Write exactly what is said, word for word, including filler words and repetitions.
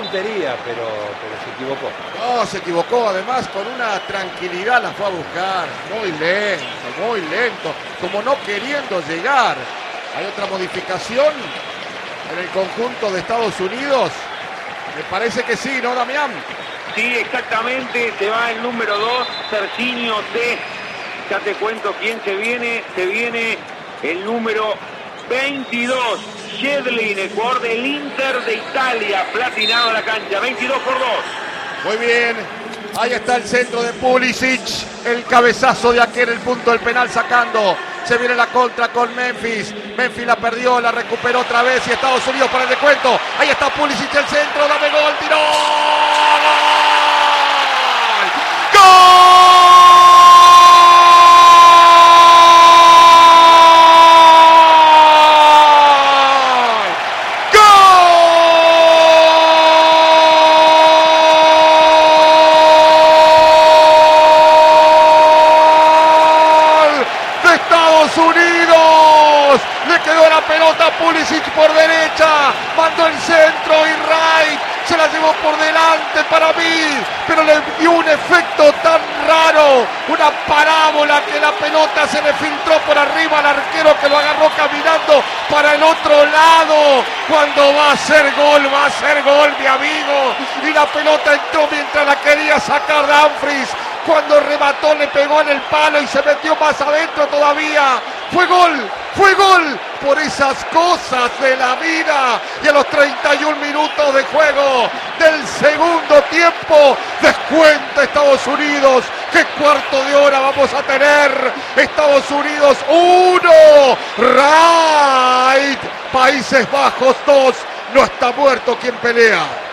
puntería, pero, pero se equivocó. No, se equivocó, además con una tranquilidad la fue a buscar, muy lento, muy lento, como no queriendo llegar. Hay otra modificación en el conjunto de Estados Unidos. Me parece que sí, ¿no, Damián? Sí, exactamente, se va el número dos, Serginho T. Ya te cuento quién se viene, se viene el número veintidós, Shedlin, el jugador del Inter de Italia, platinado a la cancha, veintidós por dos. Muy bien, ahí está el centro de Pulisic, el cabezazo de aquel, el punto del penal sacando. Se viene la contra con Memphis. Memphis la perdió, la recuperó otra vez y Estados Unidos para el descuento. Ahí está Pulisic, el centro, dame gol, tiró. ¡Gol! Unidos, le quedó la pelota a Pulisic por derecha, mandó el centro y Wright se la llevó por delante para mí, pero le dio un efecto tan raro, una parábola que la pelota se le filtró por arriba al arquero que lo agarró caminando para el otro lado. Cuando va a ser gol, va a ser gol, mi amigo, y la pelota entró mientras la quería sacar Dumfries. Cuando remató le pegó en el palo y se metió más adentro todavía. Fue gol, fue gol por esas cosas de la vida. Y a los treinta y un minutos de juego del segundo tiempo, descuenta Estados Unidos. ¿Qué cuarto de hora vamos a tener? Estados Unidos uno, Wright, Países Bajos dos. No está muerto quien pelea.